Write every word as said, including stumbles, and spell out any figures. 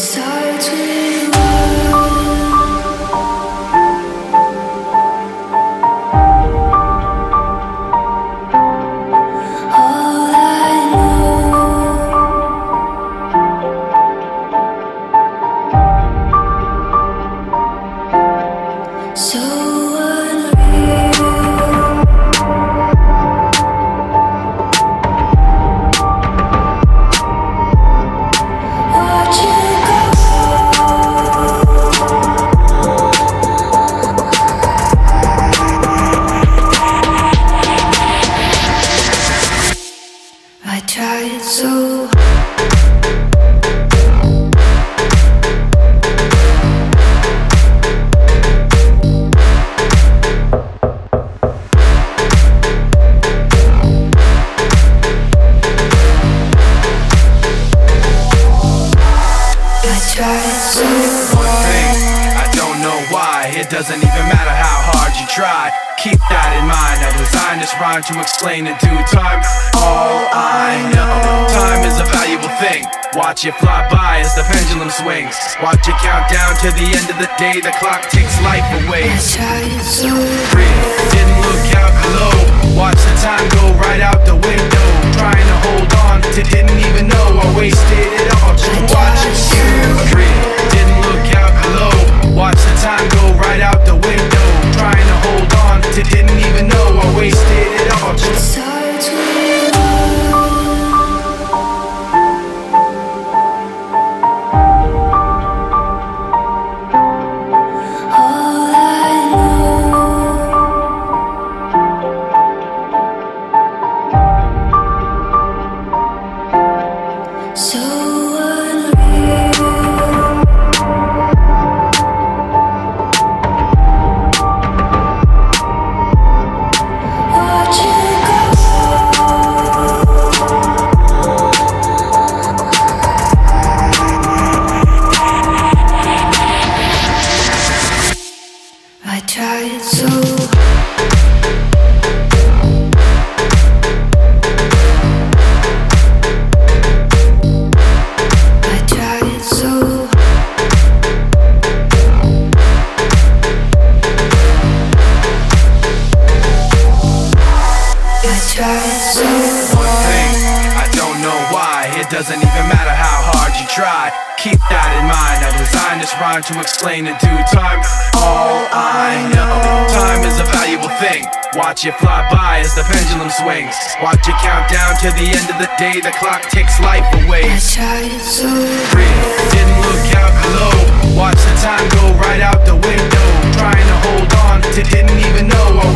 starts with love. All I know, so unreal. Watch you go. I tried so hard. I tried so One thing, hard. I don't know why. It doesn't even matter how hard you try. Keep that in mind. I designed this rhyme to explain in due time. All I know, time is a valuable thing. Watch it fly by as the pendulum swings. Watch it count down to the end of the day. The clock takes life away. I tried so Breathe, didn't look out below. Watch the time go right out the window. Trying to hold on to didn't even know I wasted it all. Just watch you breathe. Didn't look out below. Watch the time go right out the window. Trying to hold on to didn't even know I wasted it all. Just starts with love. All I know, so unreal. Watch you go. I tried so hard. I tried so hard. I tried so one thing, hard. I don't know why. It doesn't even matter how hard you try. Keep that in mind. I designed this rhyme to explain in due time. All I know, time is a valuable thing. Watch it fly by as the pendulum swings. Watch it count down to the end of the day. The clock takes life away. I tried so Breathe, didn't look out below. Watch the time go right out the window. Trying to hold on to didn't even know I